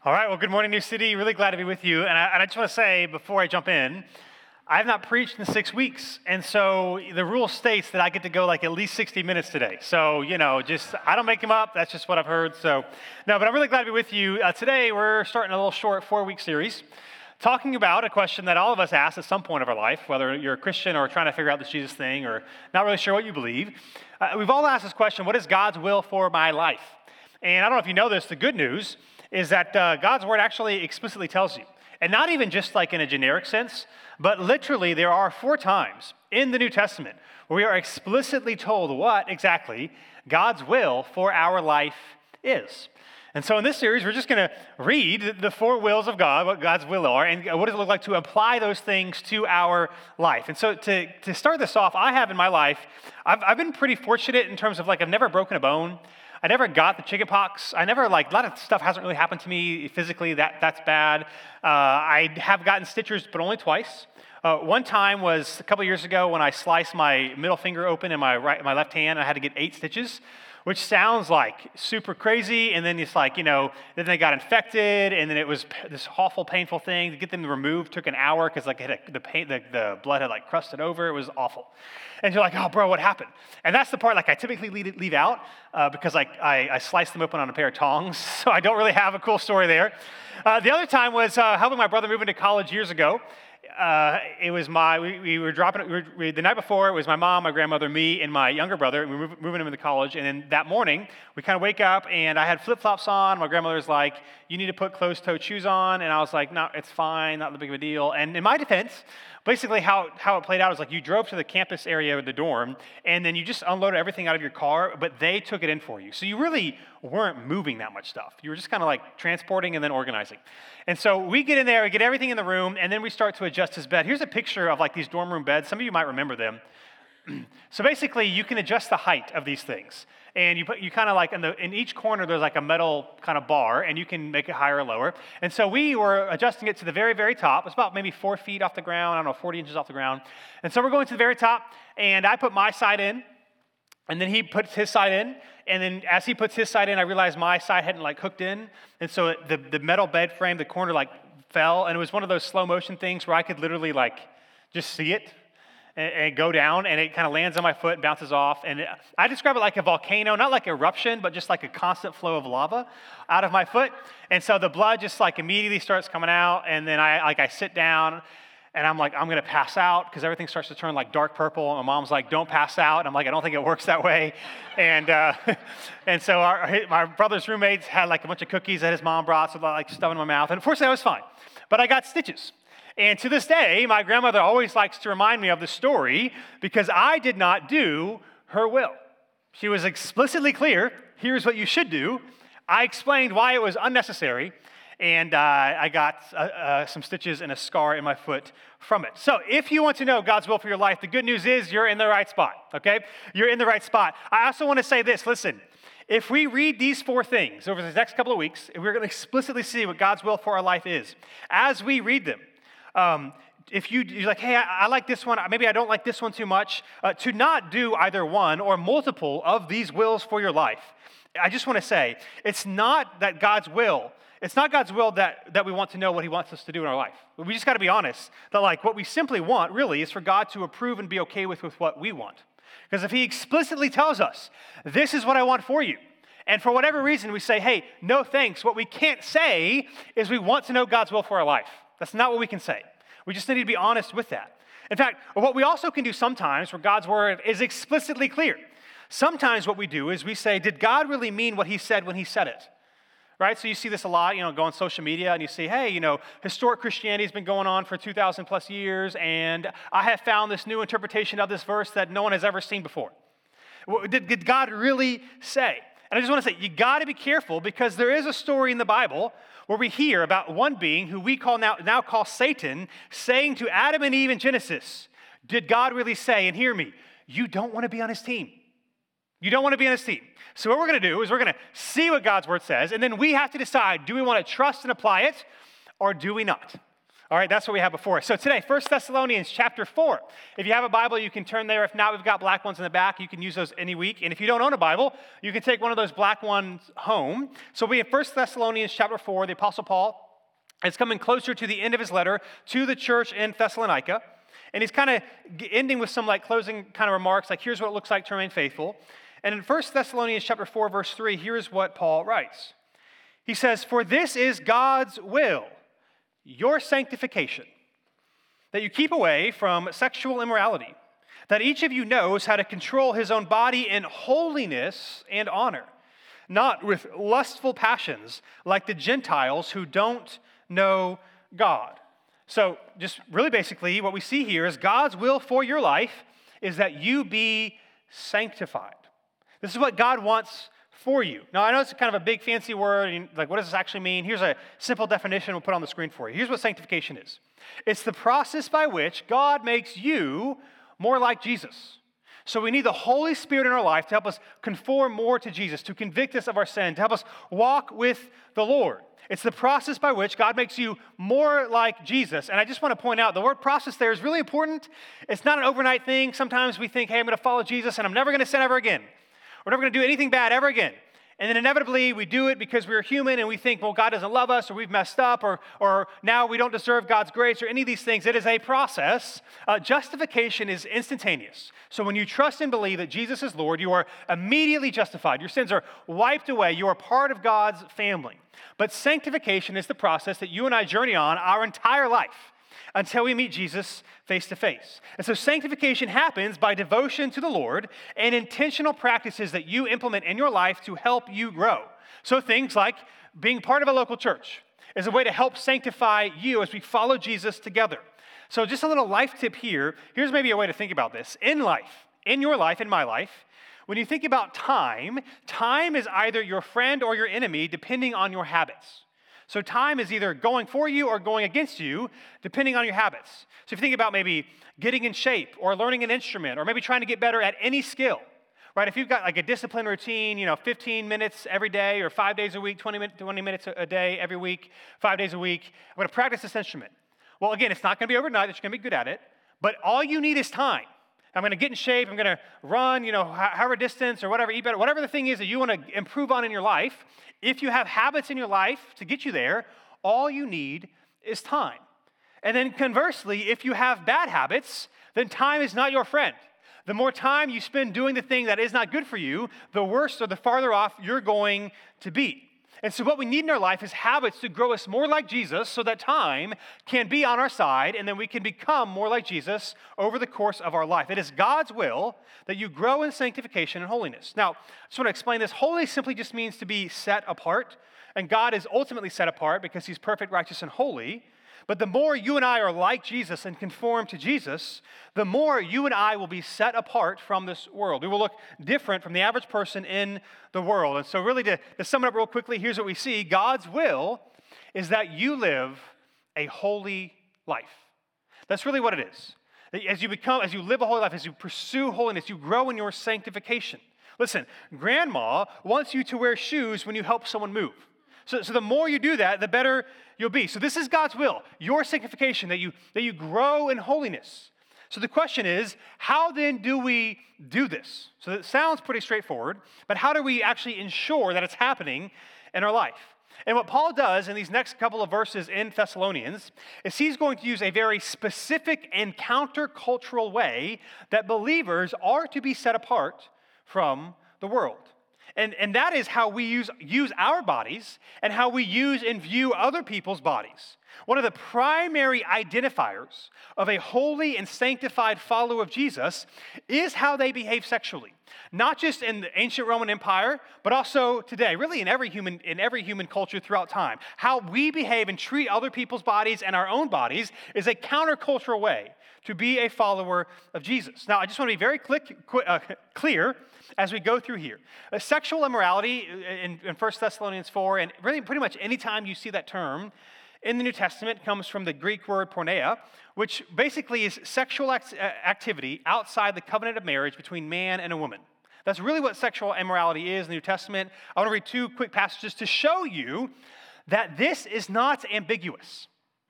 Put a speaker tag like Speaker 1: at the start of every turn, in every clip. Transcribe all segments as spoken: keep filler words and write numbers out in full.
Speaker 1: All right, well, good morning, New City. Really glad to be with you. And I, and I just want to say before I jump in, I have not preached in six weeks. And so the rule states that I get to go like at least sixty minutes today. So, you know, just, I don't make them up. That's just what I've heard. So, no, but I'm really glad to be with you. Uh, today, we're starting a little short four-week series talking about a question that all of us ask at some point of our life, whether you're a Christian or trying to figure out this Jesus thing or not really sure what you believe. Uh, we've all asked this question: what is God's will for my life? And I don't know if you know this, the good news is that uh, God's word actually explicitly tells you. And not even just like in a generic sense, but literally there are four times in the New Testament where we are explicitly told what exactly God's will for our life is. And so in this series, we're just going to read the four wills of God, what God's will are, and what does it look like to apply those things to our life. And so to, to start this off, I have in my life, I've, I've been pretty fortunate in terms of like I've never broken a bone. I never got the chicken pox. I never, like, a lot of stuff hasn't really happened to me physically. That That's bad. Uh, I have gotten stitches, but only twice. Uh, one time was a couple years ago when I sliced my middle finger open in my right, my left hand. I had to get eight stitches, which sounds like super crazy. And then it's like, you know, then they got infected, and then it was this awful, painful thing. To get them removed took an hour because like it had a, the pain, the, the blood had like crusted over. It was awful. And you're like, oh, bro, what happened? And that's the part like I typically leave, leave out uh, because like I, I sliced them open on a pair of tongs, so I don't really have a cool story there. Uh, the other time was uh, helping my brother move into college years ago. Uh, it was my, we, we were dropping, we were, we, the night before, it was my mom, my grandmother, me, and my younger brother. We were moving him into college, and then that morning, we kind of wake up, and I had flip-flops on. My grandmother was like, you need to put closed-toed shoes on, and I was like, no, it's fine, not that big of a deal. And in my defense, basically how, how it played out is like you drove to the campus area of the dorm, and then you just unloaded everything out of your car, but they took it in for you. So you really weren't moving that much stuff. You were just kind of like transporting and then organizing. And so we get in there, we get everything in the room, and then we start to adjust his bed. Here's a picture of like these dorm room beds. Some of you might remember them. So basically, you can adjust the height of these things. And you put, you kind of like, in, the, in each corner, there's like a metal kind of bar, and you can make it higher or lower. And so we were adjusting it to the very, very top. It's about maybe four feet off the ground, I don't know, forty inches off the ground. And so we're going to the very top, and I put my side in, and then he puts his side in. And then as he puts his side in, I realized my side hadn't like hooked in. And so it, the, the metal bed frame, the corner like fell, and it was one of those slow motion things where I could literally like just see it and, and go down, and it kind of lands on my foot and bounces off. And it, I describe it like a volcano, not like eruption, but just like a constant flow of lava out of my foot. And so the blood just like immediately starts coming out, and then I like I sit down, and I'm like, I'm going to pass out because everything starts to turn like dark purple. And my mom's like, don't pass out. And I'm like, I don't think it works that way. And uh, and so our, my brother's roommates had like a bunch of cookies that his mom brought, so like stuff in my mouth. And unfortunately, I was fine. But I got stitches. And to this day, my grandmother always likes to remind me of the story because I did not do her will. She was explicitly clear, here's what you should do. I explained why it was unnecessary. And uh, I got uh, uh, some stitches and a scar in my foot from it. So if you want to know God's will for your life, the good news is you're in the right spot, okay? You're in the right spot. I also want to say this, listen, if we read these four things over the next couple of weeks, we're going to explicitly see what God's will for our life is. As we read them, um, if you, you're like, hey, I, I like this one, maybe I don't like this one too much, uh, to not do either one or multiple of these wills for your life, I just want to say, it's not that God's will It's not God's will that, that we want to know what he wants us to do in our life. We just got to be honest that like what we simply want really is for God to approve and be okay with, with what we want. Because if he explicitly tells us, this is what I want for you, and for whatever reason we say, hey, no thanks, what we can't say is we want to know God's will for our life. That's not what we can say. We just need to be honest with that. In fact, what we also can do sometimes where God's word is explicitly clear, sometimes what we do is we say, did God really mean what he said when he said it? Right? So you see this a lot, you know, go on social media and you see, hey, you know, historic Christianity has been going on for two thousand plus years, and I have found this new interpretation of this verse that no one has ever seen before. Did, did God really say? And I just want to say, you got to be careful because there is a story in the Bible where we hear about one being who we call now, now call Satan saying to Adam and Eve in Genesis, did God really say, and hear me, you don't want to be on his team. You don't want to be on his team. So what we're going to do is we're going to see what God's word says, and then we have to decide, do we want to trust and apply it, or do we not? All right, that's what we have before us. So today, First Thessalonians chapter four. If you have a Bible, you can turn there. If not, we've got black ones in the back. You can use those any week. And if you don't own a Bible, you can take one of those black ones home. So we have First Thessalonians chapter four. The Apostle Paul is coming closer to the end of his letter to the church in Thessalonica. And he's kind of ending with some like closing kind of remarks, like here's what it looks like to remain faithful. And in First Thessalonians chapter four, verse three, here's what Paul writes. He says, "For this is God's will, your sanctification, that you keep away from sexual immorality, that each of you knows how to control his own body in holiness and honor, not with lustful passions like the Gentiles who don't know God." So just really basically what we see here is God's will for your life is that you be sanctified. This is what God wants for you. Now, I know it's kind of a big fancy word, and like, what does this actually mean? Here's a simple definition we'll put on the screen for you. Here's what sanctification is. It's the process by which God makes you more like Jesus. So we need the Holy Spirit in our life to help us conform more to Jesus, to convict us of our sin, to help us walk with the Lord. It's the process by which God makes you more like Jesus. And I just want to point out, the word process there is really important. It's not an overnight thing. Sometimes we think, hey, I'm going to follow Jesus, and I'm never going to sin ever again. We're never going to do anything bad ever again. And then inevitably we do it because we're human and we think, well, God doesn't love us or we've messed up or, or now we don't deserve God's grace or any of these things. It is a process. Uh, justification is instantaneous. So when you trust and believe that Jesus is Lord, you are immediately justified. Your sins are wiped away. You are part of God's family. But sanctification is the process that you and I journey on our entire life until we meet Jesus face to face. And so sanctification happens by devotion to the Lord and intentional practices that you implement in your life to help you grow. So things like being part of a local church is a way to help sanctify you as we follow Jesus together. So just a little life tip here. Here's maybe a way to think about this. In life, in your life, in my life, when you think about time, time is either your friend or your enemy depending on your habits. So time is either going for you or going against you, depending on your habits. So if you think about maybe getting in shape or learning an instrument or maybe trying to get better at any skill, right? If you've got like a disciplined routine, you know, fifteen minutes every day or five days a week, twenty minutes a day every week, five days a week, I'm going to practice this instrument. Well, again, it's not going to be overnight that you're going to be good at it, but all you need is time. I'm going to get in shape. I'm going to run, you know, however distance or whatever, eat better, whatever the thing is that you want to improve on in your life. If you have habits in your life to get you there, all you need is time. And then conversely, if you have bad habits, then time is not your friend. The more time you spend doing the thing that is not good for you, the worse or the farther off you're going to be. And so what we need in our life is habits to grow us more like Jesus so that time can be on our side and then we can become more like Jesus over the course of our life. It is God's will that you grow in sanctification and holiness. Now, I just want to explain this. Holy simply just means to be set apart. And God is ultimately set apart because he's perfect, righteous, and holy. But the more you and I are like Jesus and conform to Jesus, the more you and I will be set apart from this world. We will look different from the average person in the world. And so really to, to sum it up real quickly, here's what we see. God's will is that you live a holy life. That's really what it is. As you become, as you live a holy life, as you pursue holiness, you grow in your sanctification. Listen, grandma wants you to wear shoes when you help someone move. So, so the more you do that, the better you'll be. So this is God's will, your sanctification, that you, that you grow in holiness. So the question is, how then do we do this? So it sounds pretty straightforward, but how do we actually ensure that it's happening in our life? And what Paul does in these next couple of verses in Thessalonians is he's going to use a very specific and countercultural way that believers are to be set apart from the world. And, and that is how we use, use our bodies and how we use and view other people's bodies. One of the primary identifiers of a holy and sanctified follower of Jesus is how they behave sexually. Not just in the ancient Roman Empire, but also today, really in every human, in every human culture throughout time. How we behave and treat other people's bodies and our own bodies is a countercultural way to be a follower of Jesus. Now, I just want to be very click, uh, clear as we go through here. Uh, sexual immorality in, in First Thessalonians four, and really pretty much any time you see that term in the New Testament, comes from the Greek word porneia, which basically is sexual act- activity outside the covenant of marriage between man and a woman. That's really what sexual immorality is in the New Testament. I want to read two quick passages to show you that this is not ambiguous.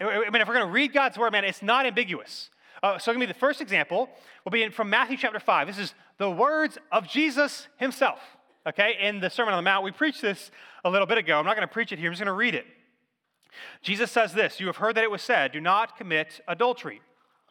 Speaker 1: I mean, if we're going to read God's word, man, it's not ambiguous. Uh, so, going to be the first example will be in, from Matthew chapter five. This is the words of Jesus himself, okay, in the Sermon on the Mount. We preached this a little bit ago. I'm not going to preach it here. I'm just going to read it. Jesus says this, "You have heard that it was said, do not commit adultery."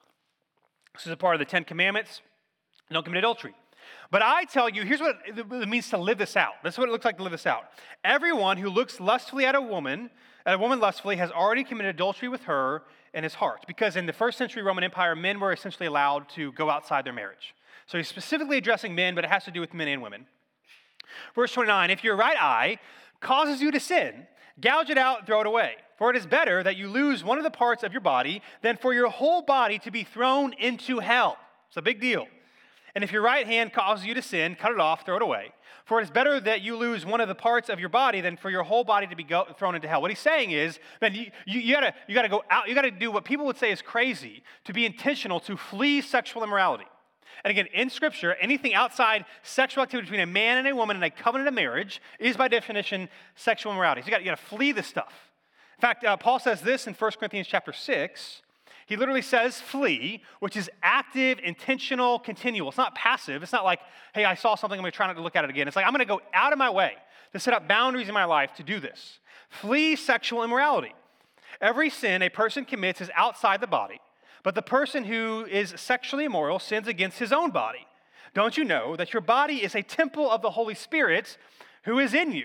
Speaker 1: This is a part of the Ten Commandments. Don't commit adultery. But I tell you, here's what it means to live this out. This is what it looks like to live this out. Everyone who looks lustfully at a woman, at a woman lustfully, has already committed adultery with her in his heart. Because in the first century Roman Empire, men were essentially allowed to go outside their marriage. So he's specifically addressing men, but it has to do with men and women. Verse twenty-nine, "If your right eye causes you to sin, gouge it out and throw it away. For it is better that you lose one of the parts of your body than for your whole body to be thrown into hell." It's a big deal. "And if your right hand causes you to sin, cut it off, throw it away. For it is better that you lose one of the parts of your body than for your whole body to be go, thrown into hell." What he's saying is, man, you, you, you, gotta, you gotta go out, you gotta do what people would say is crazy, to be intentional, to flee sexual immorality. And again, in Scripture, anything outside sexual activity between a man and a woman in a covenant of marriage is by definition sexual immorality. So you gotta, you gotta flee this stuff. In fact, uh, Paul says this in First Corinthians chapter six. He literally says flee, which is active, intentional, continual. It's not passive. It's not like, hey, I saw something, I'm going to try not to look at it again. It's like, I'm going to go out of my way to set up boundaries in my life to do this. Flee sexual immorality. Every sin a person commits is outside the body, but the person who is sexually immoral sins against his own body. Don't you know that your body is a temple of the Holy Spirit who is in you,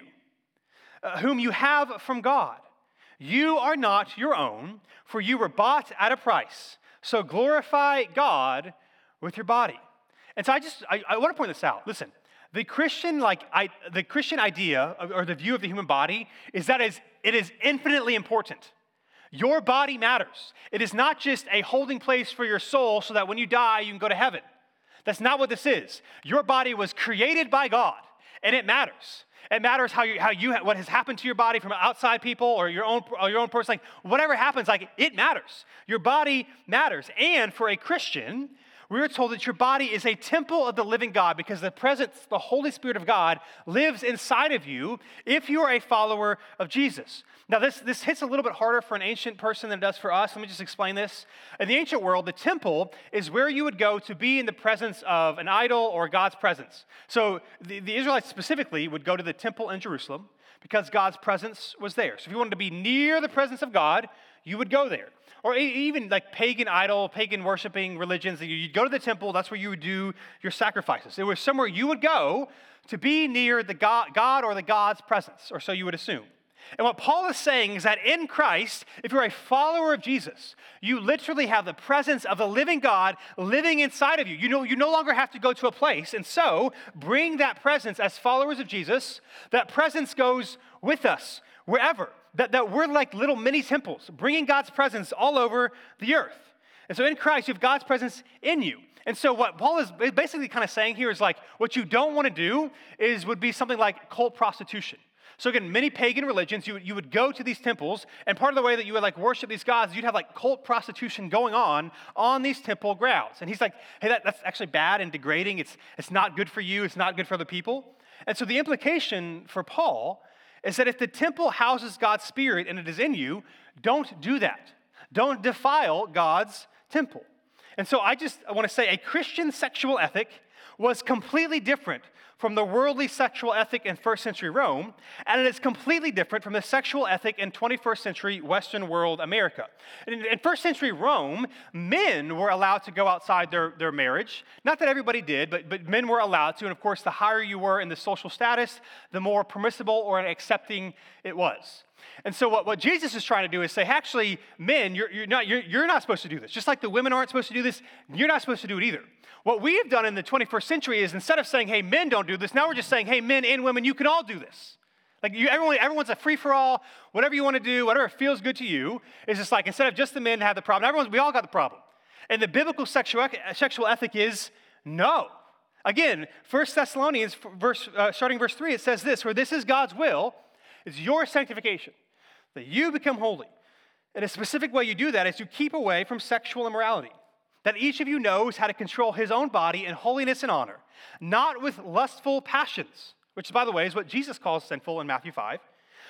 Speaker 1: uh, whom you have from God? You are not your own, for you were bought at a price. So glorify God with your body. And so I just, I, I want to point this out. Listen, the Christian, like, I, the Christian idea, or the view of the human body, is that is, it is infinitely important. Your body matters. It is not just a holding place for your soul so that when you die, you can go to heaven. That's not what this is. Your body was created by God, and it matters. It matters how you, how you, what has happened to your body from outside people or your own, or your own person. Like, whatever happens, like, it matters. Your body matters. And for a Christian, we are told that your body is a temple of the living God because the presence, the Holy Spirit of God, lives inside of you if you are a follower of Jesus. Now, this, this hits a little bit harder for an ancient person than it does for us. Let me just explain this. In the ancient world, the temple is where you would go to be in the presence of an idol or God's presence. So the, the Israelites specifically would go to the temple in Jerusalem because God's presence was there. So if you wanted to be near the presence of God, you would go there. Or even like pagan idol, pagan worshiping religions, you'd go to the temple, that's where you would do your sacrifices. It was somewhere you would go to be near the God, God or the God's presence, or so you would assume. And what Paul is saying is that in Christ, if you're a follower of Jesus, you literally have the presence of the living God living inside of you. You know, you no longer have to go to a place. And so bring that presence as followers of Jesus. That presence goes with us wherever. That, that we're like little mini temples, bringing God's presence all over the earth. And so in Christ, you have God's presence in you. And so what Paul is basically kind of saying here is like, what you don't want to do is would be something like cult prostitution. So again, many pagan religions, you, you would go to these temples, and part of the way that you would like worship these gods, you'd have like cult prostitution going on on these temple grounds. And he's like, hey, that, that's actually bad and degrading. It's, it's not good for you. It's not good for other people. And so the implication for Paul is that if the temple houses God's Spirit and it is in you, don't do that. Don't defile God's temple. And so I just I want to say a Christian sexual ethic was completely different from the worldly sexual ethic in first century Rome, and it is completely different from the sexual ethic in twenty-first century Western world America. In, in first century Rome, men were allowed to go outside their, their marriage. Not that everybody did, but, but men were allowed to, and of course, the higher you were in the social status, the more permissible or accepting it was. And so what, what Jesus is trying to do is say, actually, men, you're, you're, not, you're, you're not supposed to do this. Just like the women aren't supposed to do this, you're not supposed to do it either. What we have done in the twenty-first century is instead of saying, hey, men don't do this, now we're just saying, hey, men and women, you can all do this. Like you, everyone, everyone's a free-for-all, whatever you want to do, whatever feels good to you. It's just like instead of just the men have the problem, everyone's, we all got the problem. And the biblical sexual, sexual ethic is no. Again, First Thessalonians, verse, uh, starting verse three, it says this, for this is God's will, it's your sanctification, that you become holy. And a specific way you do that is to keep away from sexual immorality, that each of you knows how to control his own body in holiness and honor, not with lustful passions, which, by the way, is what Jesus calls sinful in Matthew five,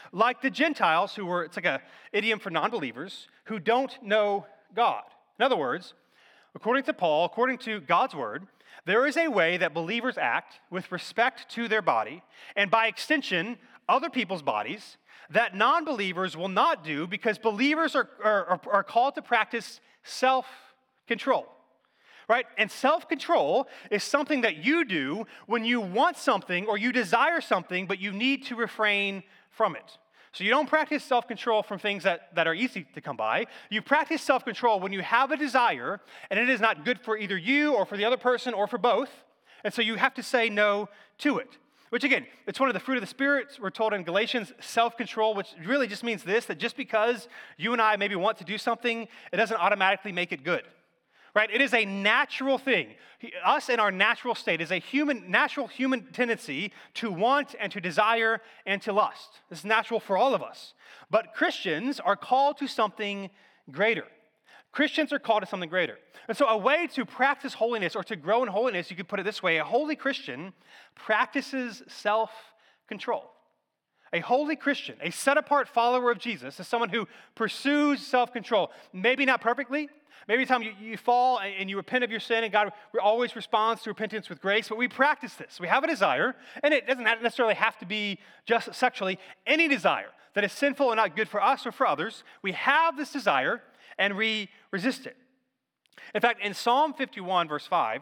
Speaker 1: like the Gentiles who were, it's like a idiom for non-believers, who don't know God. In other words, according to Paul, according to God's word, there is a way that believers act with respect to their body, and by extension, other people's bodies, that non-believers will not do because believers are, are, are called to practice self-control. Right? And self-control is something that you do when you want something or you desire something, but you need to refrain from it. So you don't practice self-control from things that, that are easy to come by. You practice self-control when you have a desire and it is not good for either you or for the other person or for both. And so you have to say no to it. Which again, it's one of the fruit of the Spirit. We're told in Galatians, self-control, which really just means this, that just because you and I maybe want to do something, it doesn't automatically make it good. Right? It is a natural thing. Us in our natural state is a human, natural human tendency to want and to desire and to lust. This is natural for all of us. But Christians are called to something greater. Christians are called to something greater. And so a way to practice holiness or to grow in holiness, you could put it this way, a holy Christian practices self-control. A holy Christian, a set-apart follower of Jesus, is someone who pursues self-control. Maybe not perfectly. Maybe time you, you fall and you repent of your sin and God always responds to repentance with grace, but we practice this. We have a desire, and it doesn't necessarily have to be just sexually. Any desire that is sinful and not good for us or for others, we have this desire and we resist it. In fact, in Psalm fifty-one, verse five,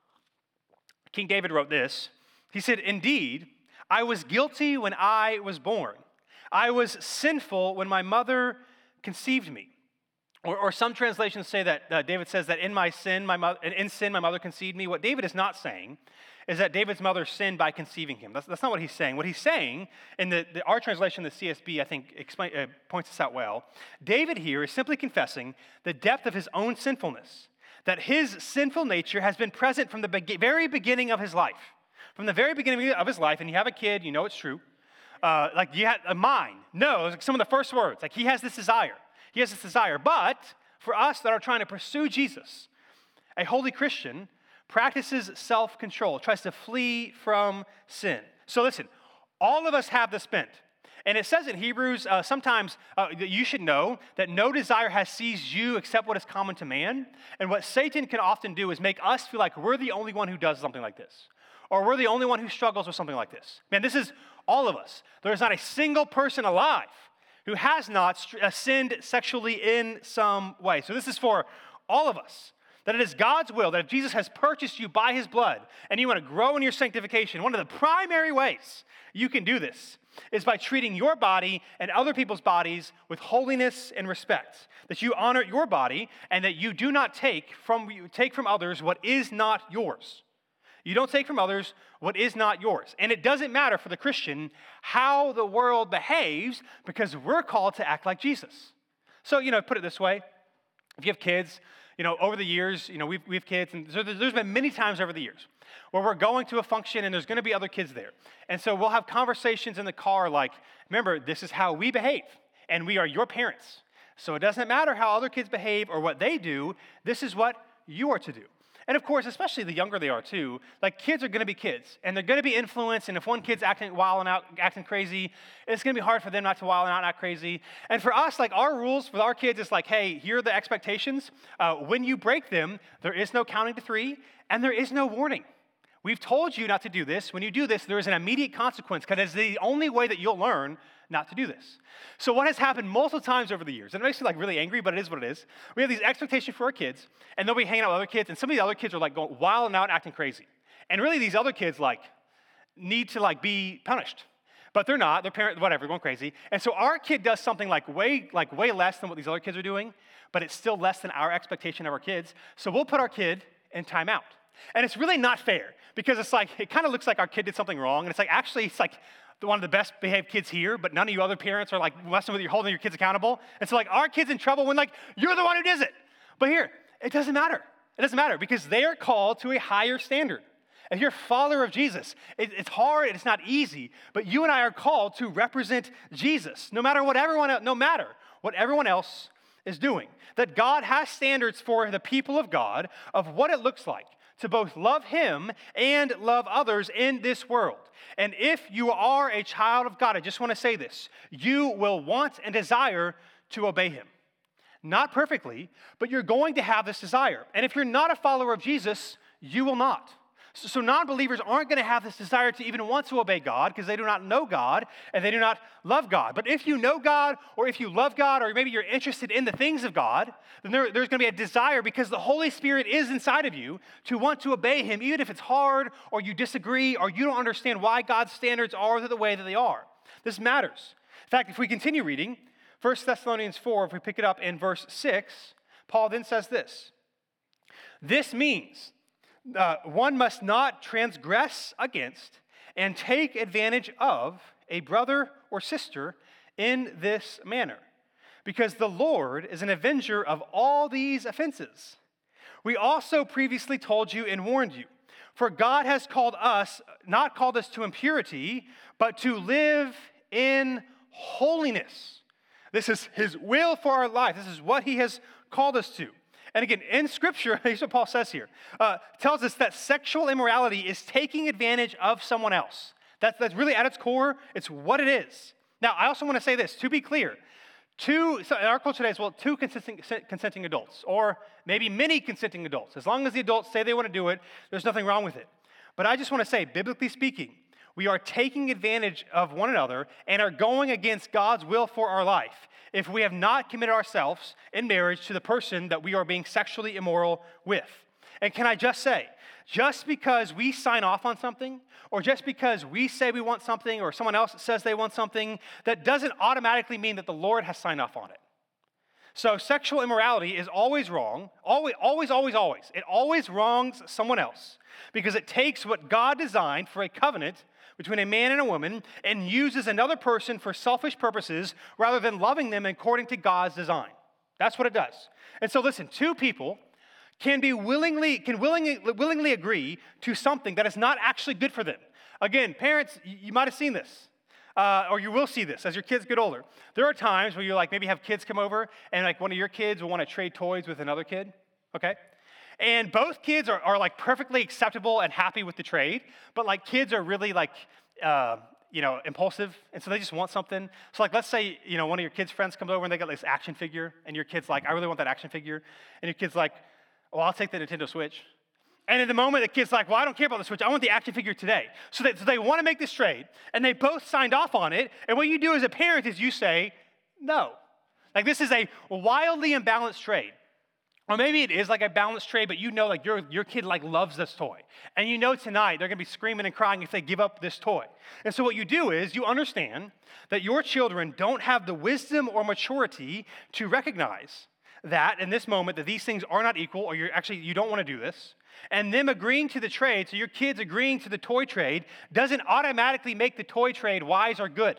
Speaker 1: King David wrote this. He said, "Indeed, I was guilty when I was born. I was sinful when my mother conceived me." Or, or some translations say that uh, David says that in my sin, my mother, in sin, my mother conceived me. What David is not saying is that David's mother sinned by conceiving him. That's, that's not what he's saying. What he's saying, in the, the our translation, the C S B, I think, explain, uh, points this out well. David here is simply confessing the depth of his own sinfulness, that his sinful nature has been present from the be- very beginning of his life. From the very beginning of his life, and you have a kid, you know it's true. Uh, like, you had a mind. No, like some of the first words. Like, he has this desire. He has this desire. But for us that are trying to pursue Jesus, a holy Christian practices self-control, tries to flee from sin. So listen, all of us have this bent. And it says in Hebrews, uh, sometimes uh, that you should know that no desire has seized you except what is common to man. And what Satan can often do is make us feel like we're the only one who does something like this. Or we're the only one who struggles with something like this. Man, this is all of us. There is not a single person alive who has not sinned sexually in some way. So this is for all of us. That it is God's will that if Jesus has purchased you by his blood and you want to grow in your sanctification, one of the primary ways you can do this is by treating your body and other people's bodies with holiness and respect. That you honor your body and that you do not take from, take from others what is not yours. You don't take from others what is not yours. And it doesn't matter for the Christian how the world behaves because we're called to act like Jesus. So, you know, put it this way. If you have kids, you know, over the years, you know, we've, we have kids, and so there's been many times over the years where we're going to a function and there's going to be other kids there. And so we'll have conversations in the car like, remember, this is how we behave, and we are your parents. So it doesn't matter how other kids behave or what they do. This is what you are to do. And of course, especially the younger they are too, like kids are going to be kids and they're going to be influenced. And if one kid's acting wild and out, acting crazy, it's going to be hard for them not to wild and out and act crazy. And for us, like our rules with our kids is like, hey, here are the expectations. Uh, when you break them, there is no counting to three and there is no warning. We've told you not to do this. When you do this, there is an immediate consequence because it's the only way that you'll learn not to do this. So what has happened multiple times over the years, and it makes me like really angry, but it is what it is. We have these expectations for our kids, and they'll be hanging out with other kids, and some of the other kids are like going wild and out and acting crazy. And really these other kids like need to like be punished. But they're not, their parents, whatever, going crazy. And so our kid does something like way, like way less than what these other kids are doing, but it's still less than our expectation of our kids. So we'll put our kid in timeout. And it's really not fair because it's like, it kind of looks like our kid did something wrong. And it's like, actually, it's like one of the best behaved kids here, but none of you other parents are like messing with you, holding your kids accountable. And so like our kid's in trouble when like, you're the one who does it. But here, it doesn't matter. It doesn't matter because they are called to a higher standard. If you're a follower of Jesus, it, it's hard, it's not easy, but you and I are called to represent Jesus, no matter what everyone, no matter what everyone else is doing. That God has standards for the people of God of what it looks like to both love him and love others in this world. And if you are a child of God, I just want to say this, you will want and desire to obey him. Not perfectly, but you're going to have this desire. And if you're not a follower of Jesus, you will not. So, so non-believers aren't going to have this desire to even want to obey God because they do not know God and they do not love God. But if you know God, or if you love God, or maybe you're interested in the things of God, then there, there's going to be a desire because the Holy Spirit is inside of you to want to obey him, even if it's hard or you disagree or you don't understand why God's standards are the way that they are. This matters. In fact, if we continue reading, First Thessalonians four, if we pick it up in verse six, Paul then says this. This means uh, one must not transgress against and take advantage of a brother or sister in this manner, because the Lord is an avenger of all these offenses. We also previously told you and warned you, for God has called us, not called us to impurity, but to live in holiness. This is his will for our life. This is what he has called us to. And again, in Scripture, here's what Paul says here, uh, tells us that sexual immorality is taking advantage of someone else. That's, that's really at its core, it's what it is. Now, I also want to say this, to be clear, two, so in our culture today, it's, well, two consenting, consenting adults, or maybe many consenting adults. As long as the adults say they want to do it, there's nothing wrong with it. But I just want to say, biblically speaking, we are taking advantage of one another and are going against God's will for our life if we have not committed ourselves in marriage to the person that we are being sexually immoral with. And can I just say, just because we sign off on something, or just because we say we want something, or someone else says they want something, that doesn't automatically mean that the Lord has signed off on it. So sexual immorality is always wrong, always, always, always, always. It always wrongs someone else because it takes what God designed for a covenant between a man and a woman and uses another person for selfish purposes rather than loving them according to God's design. That's what it does. And so listen, two people can be willingly, can willingly, willingly agree to something that is not actually good for them. Again, parents, you might have seen this. Uh, or you will see this as your kids get older. There are times where you like maybe have kids come over and like one of your kids will want to trade toys with another kid, okay? And both kids are, are like perfectly acceptable and happy with the trade, but like kids are really like, uh, you know, impulsive, and so they just want something. So like let's say, you know, one of your kids' friends comes over and they got this action figure, and your kid's like, I really want that action figure. And your kid's like, well, I'll take the Nintendo Switch. And in the moment, the kid's like, well, I don't care about the Switch. I want the action figure today. So they, so they want to make this trade, and they both signed off on it. And what you do as a parent is you say, no. Like this is a wildly imbalanced trade. Or maybe it is like a balanced trade, but you know like your, your kid like loves this toy. And you know tonight they're going to be screaming and crying if they give up this toy. And so what you do is you understand that your children don't have the wisdom or maturity to recognize that in this moment that these things are not equal, or you're actually, you don't want to do this. And them agreeing to the trade, so your kids agreeing to the toy trade, doesn't automatically make the toy trade wise or good.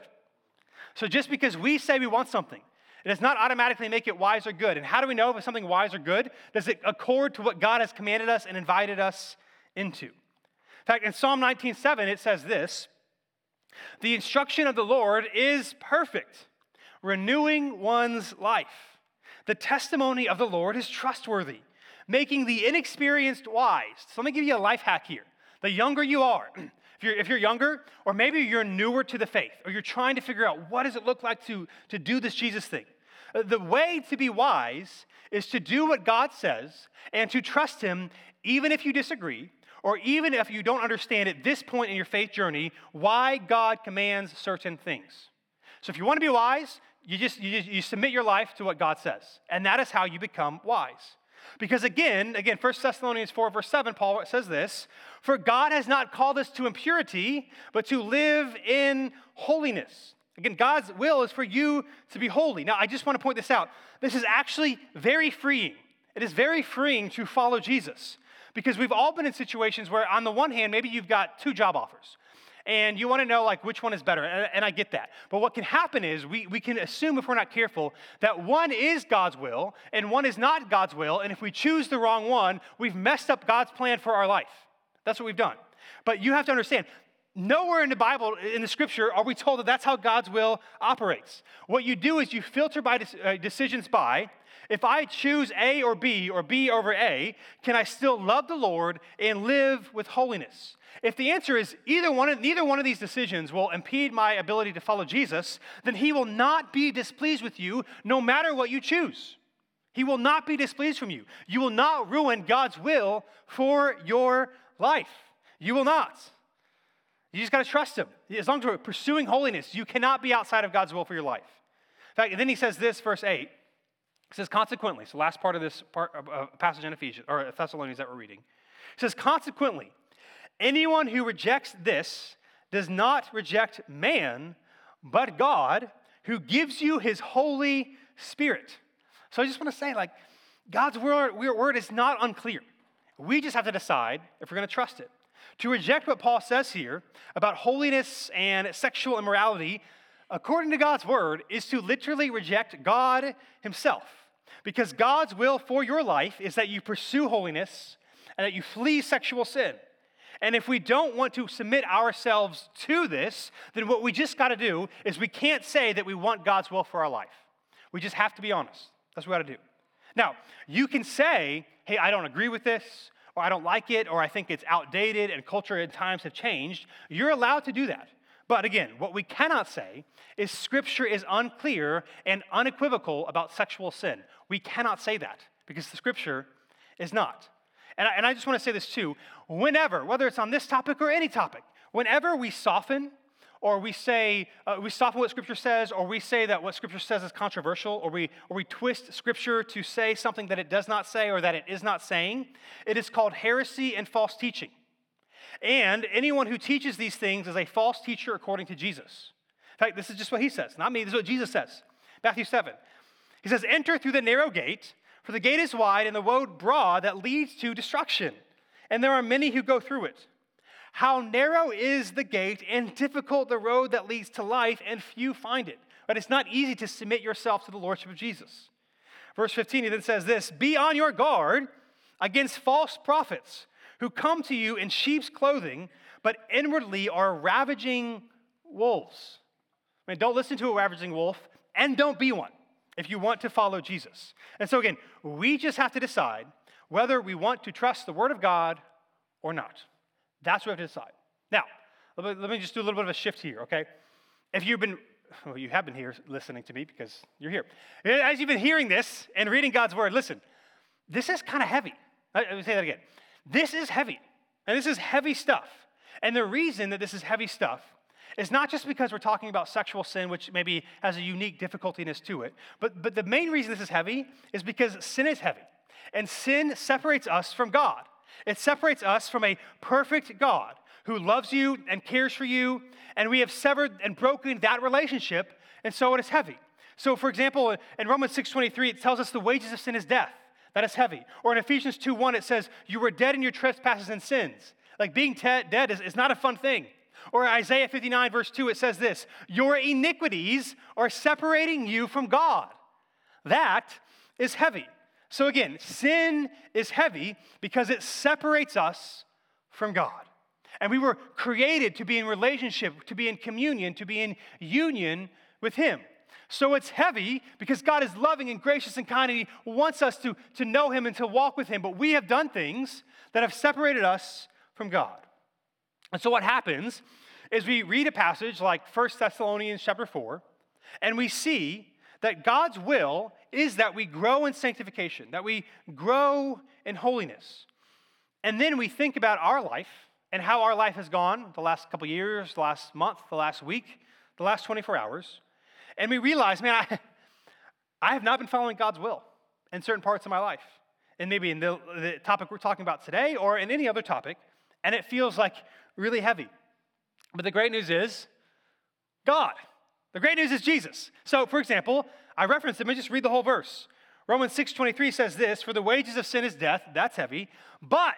Speaker 1: So just because we say we want something, it does not automatically make it wise or good. And how do we know if it's something wise or good? Does it accord to what God has commanded us and invited us into? In fact, in Psalm nineteen seven, it says this, the instruction of the Lord is perfect, renewing one's life. The testimony of the Lord is trustworthy, making the inexperienced wise. So let me give you a life hack here. The younger you are, if you're, if you're younger, or maybe you're newer to the faith, or you're trying to figure out what does it look like to, to do this Jesus thing, the way to be wise is to do what God says and to trust him even if you disagree, or even if you don't understand at this point in your faith journey why God commands certain things. So if you want to be wise, you just, you just you submit your life to what God says, and that is how you become wise. Because again, again, First Thessalonians four, verse seven, Paul says this, for God has not called us to impurity, but to live in holiness. Again, God's will is for you to be holy. Now, I just want to point this out. This is actually very freeing. It is very freeing to follow Jesus, because we've all been in situations where on the one hand, maybe you've got two job offers, and you want to know like which one is better, and, and I get that. But what can happen is we, we can assume, if we're not careful, that one is God's will and one is not God's will, and if we choose the wrong one, we've messed up God's plan for our life. That's what we've done. But you have to understand, nowhere in the Bible, in the scripture, are we told that that's how God's will operates. What you do is you filter by uh, decisions by, if I choose A or B or B over A, can I still love the Lord and live with holiness? If the answer is either one of, neither one of these decisions will impede my ability to follow Jesus, then he will not be displeased with you no matter what you choose. He will not be displeased from you. You will not ruin God's will for your life. You will not. You just got to trust him. As long as we're pursuing holiness, you cannot be outside of God's will for your life. In fact, and then he says this, verse eight. It says, consequently, so last part of this part, uh, passage in Ephesians, or Thessalonians that we're reading. It says, consequently, anyone who rejects this does not reject man, but God, who gives you his Holy Spirit. So I just want to say, like, God's word, word is not unclear. We just have to decide if we're going to trust it. To reject what Paul says here about holiness and sexual immorality, according to God's word, is to literally reject God himself. Because God's will for your life is that you pursue holiness and that you flee sexual sin. And if we don't want to submit ourselves to this, then what we just got to do is we can't say that we want God's will for our life. We just have to be honest. That's what we got to do. Now, you can say, hey, I don't agree with this, or I don't like it, or I think it's outdated and culture and times have changed. You're allowed to do that. But again, what we cannot say is Scripture is unclear and unequivocal about sexual sin. We cannot say that because the Scripture is not. And I, and I just want to say this too. Whenever, whether it's on this topic or any topic, whenever we soften or we say, uh, we soften what Scripture says, or we say that what Scripture says is controversial, or we, or we twist Scripture to say something that it does not say or that it is not saying, it is called heresy and false teaching. And anyone who teaches these things is a false teacher according to Jesus. In fact, this is just what he says, not me. This is what Jesus says. Matthew seven. He says, enter through the narrow gate, for the gate is wide and the road broad that leads to destruction, and there are many who go through it. How narrow is the gate and difficult the road that leads to life, and few find it. But it's not easy to submit yourself to the lordship of Jesus. Verse fifteen, he then says this, be on your guard against false prophets who come to you in sheep's clothing, but inwardly are ravaging wolves. I mean, don't listen to a ravaging wolf, and don't be one if you want to follow Jesus. And so again, we just have to decide whether we want to trust the word of God or not. That's what we have to decide. Now, let me, let me just do a little bit of a shift here, okay? If you've been, well, you have been here listening to me because you're here. As you've been hearing this and reading God's word, listen, this is kind of heavy. Let me say that again. This is heavy, and this is heavy stuff. And the reason that this is heavy stuff is not just because we're talking about sexual sin, which maybe has a unique difficultiness to it, but, but the main reason this is heavy is because sin is heavy, and sin separates us from God. It separates us from a perfect God who loves you and cares for you, and we have severed and broken that relationship, and so it is heavy. So, for example, in Romans six twenty-three, it tells us the wages of sin is death. That is heavy. Or in Ephesians two one, it says, you were dead in your trespasses and sins. Like being te- dead is, is not a fun thing. Or Isaiah fifty-nine, verse two, it says this, your iniquities are separating you from God. That is heavy. So again, sin is heavy because it separates us from God. And we were created to be in relationship, to be in communion, to be in union with him. So it's heavy because God is loving and gracious and kind, and he wants us to, to know him and to walk with him. But we have done things that have separated us from God. And so what happens is we read a passage like First Thessalonians chapter four, and we see that God's will is that we grow in sanctification, that we grow in holiness. And then we think about our life and how our life has gone the last couple years, the last month, the last week, the last twenty-four hours. And we realize, man, I, I have not been following God's will in certain parts of my life. And maybe in the, the topic we're talking about today or in any other topic. And it feels like really heavy. But the great news is God. The great news is Jesus. So, for example, I referenced him and just read the whole verse. Romans six twenty-three says this, for the wages of sin is death. That's heavy. But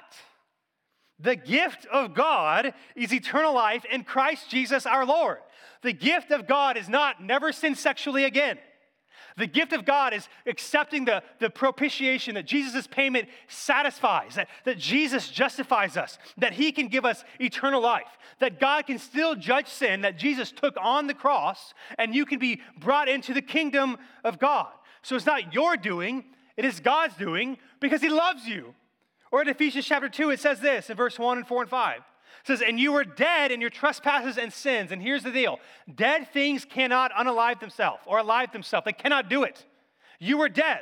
Speaker 1: the gift of God is eternal life in Christ Jesus our Lord. The gift of God is not never sin sexually again. The gift of God is accepting the, the propitiation that Jesus' payment satisfies, that, that Jesus justifies us, that he can give us eternal life, that God can still judge sin, that Jesus took on the cross, and you can be brought into the kingdom of God. So it's not your doing, it is God's doing because he loves you. Or in Ephesians chapter two, it says this in verse one and four and five. It says, and you were dead in your trespasses and sins. And here's the deal. Dead things cannot unalive themselves or alive themselves. They cannot do it. You were dead.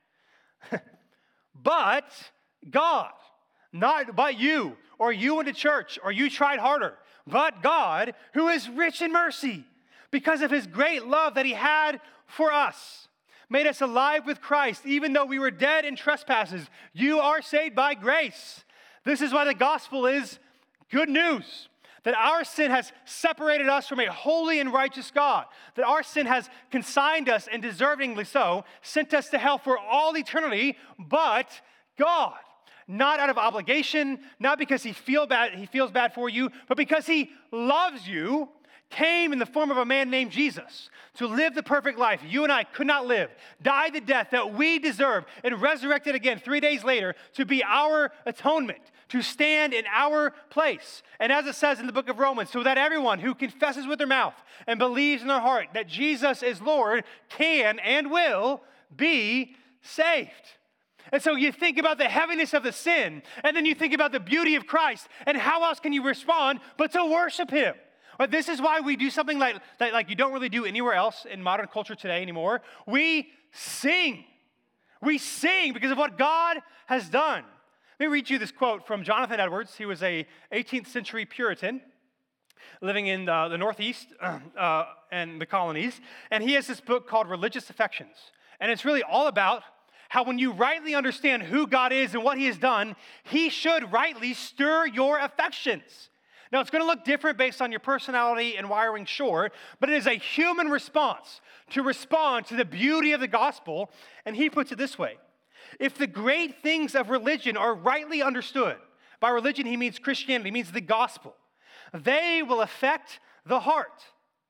Speaker 1: But God, not but you, or you went to church, or you tried harder, but God, who is rich in mercy, because of his great love that he had for us, made us alive with Christ, even though we were dead in trespasses. You are saved by grace. This is why the gospel is good news, that our sin has separated us from a holy and righteous God, that our sin has consigned us, and deservingly so, sent us to hell for all eternity, but God, not out of obligation, not because he feel bad, he feels bad for you, but because he loves you, came in the form of a man named Jesus to live the perfect life you and I could not live, die the death that we deserve, and resurrected again three days later to be our atonement, to stand in our place. And as it says in the book of Romans, so that everyone who confesses with their mouth and believes in their heart that Jesus is Lord can and will be saved. And so you think about the heaviness of the sin, and then you think about the beauty of Christ, and how else can you respond but to worship him? But this is why we do something like, like, like you don't really do anywhere else in modern culture today anymore. We sing. We sing because of what God has done. Let me read you this quote from Jonathan Edwards. He was a eighteenth century Puritan living in uh, the Northeast uh, and the colonies. And he has this book called Religious Affections. And it's really all about how when you rightly understand who God is and what he has done, he should rightly stir your affections. Now, it's going to look different based on your personality and wiring, sure, but it is a human response to respond to the beauty of the gospel. And he puts it this way. If the great things of religion are rightly understood, by religion he means Christianity, he means the gospel, they will affect the heart.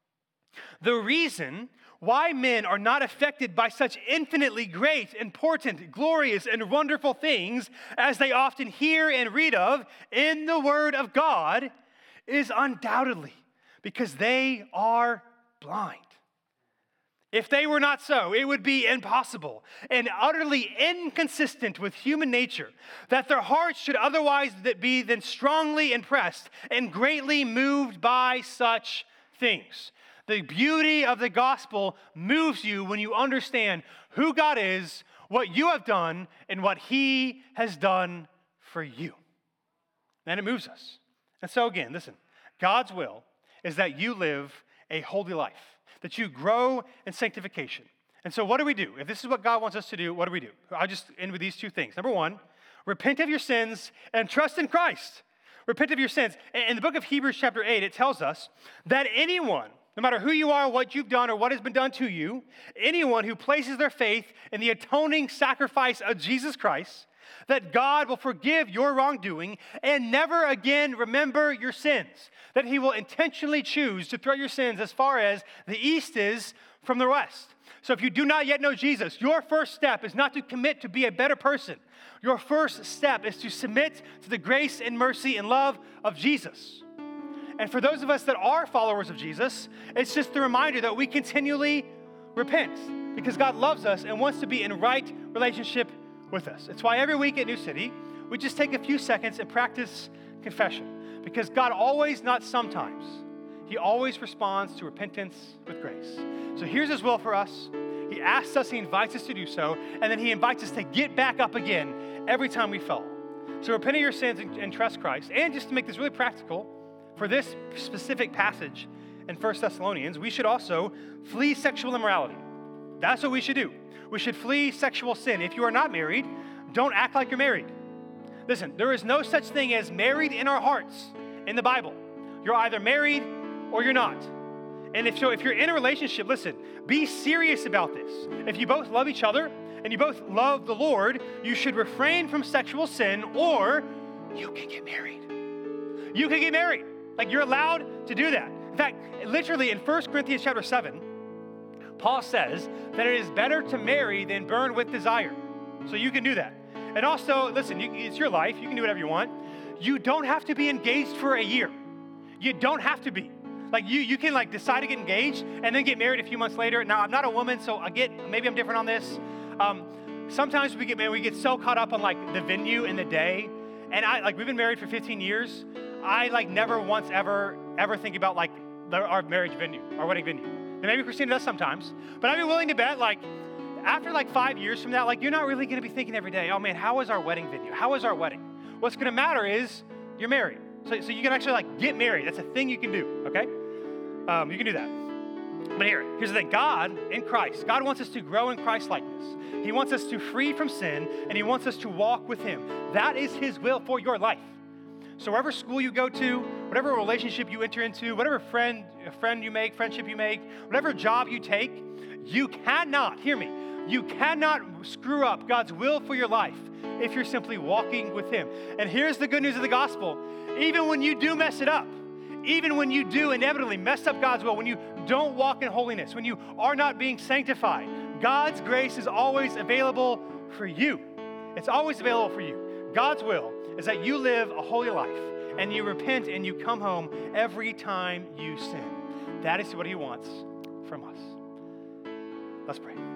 Speaker 1: The reason why men are not affected by such infinitely great, important, glorious, and wonderful things as they often hear and read of in the Word of God is undoubtedly because they are blind. If they were not so, it would be impossible and utterly inconsistent with human nature that their hearts should otherwise be then strongly impressed and greatly moved by such things. The beauty of the gospel moves you when you understand who God is, what you have done, and what he has done for you. And it moves us. And so again, listen, God's will is that you live a holy life, that you grow in sanctification. And so what do we do? If this is what God wants us to do, what do we do? I'll just end with these two things. Number one, repent of your sins and trust in Christ. Repent of your sins. In the book of Hebrews chapter eight, it tells us that anyone, no matter who you are, what you've done, or what has been done to you, anyone who places their faith in the atoning sacrifice of Jesus Christ, that God will forgive your wrongdoing and never again remember your sins, that he will intentionally choose to throw your sins as far as the east is from the west. So if you do not yet know Jesus, your first step is not to commit to be a better person. Your first step is to submit to the grace and mercy and love of Jesus. And for those of us that are followers of Jesus, it's just the reminder that we continually repent because God loves us and wants to be in right relationship with us. It's why every week at New City, we just take a few seconds and practice confession because God always, not sometimes, he always responds to repentance with grace. So here's his will for us. He asks us, he invites us to do so, and then he invites us to get back up again every time we fall. So repent of your sins and, and trust Christ. And just to make this really practical, for this specific passage in First Thessalonians, we should also flee sexual immorality. That's what we should do. We should flee sexual sin. If you are not married, don't act like you're married. Listen, there is no such thing as married in our hearts in the Bible. You're either married or you're not. And if so, if you're in a relationship, listen, be serious about this. If you both love each other and you both love the Lord, you should refrain from sexual sin, or you can get married. You can get married. Like, you're allowed to do that. In fact, literally in First Corinthians chapter seven, Paul says that it is better to marry than burn with desire. So you can do that. And also, listen, you, it's your life. You can do whatever you want. You don't have to be engaged for a year. You don't have to be. Like you, you can like decide to get engaged and then get married a few months later. Now, I'm not a woman, so I get, maybe I'm different on this. Um, sometimes we get married, we get so caught up on like the venue and the day. And I, like, we've been married for fifteen years. I like never once ever, ever think about like the, our marriage venue, our wedding venue. And maybe Christina does sometimes, but I'd be willing to bet like after like five years from that, like you're not really gonna be thinking every day, oh man, how was our wedding venue? How was our wedding? What's gonna matter is you're married. So, so you can actually like get married. That's a thing you can do, okay? Um, you can do that. But here, here's the thing. God in Christ, God wants us to grow in Christ likeness. He wants us to free from sin, and he wants us to walk with him. That is his will for your life. So wherever school you go to, whatever relationship you enter into, whatever friend, friend you make, friendship you make, whatever job you take, you cannot, hear me, you cannot screw up God's will for your life if you're simply walking with him. And here's the good news of the gospel. Even when you do mess it up, even when you do inevitably mess up God's will, when you don't walk in holiness, when you are not being sanctified, God's grace is always available for you. It's always available for you. God's will is that you live a holy life and you repent and you come home every time you sin. That is what he wants from us. Let's pray.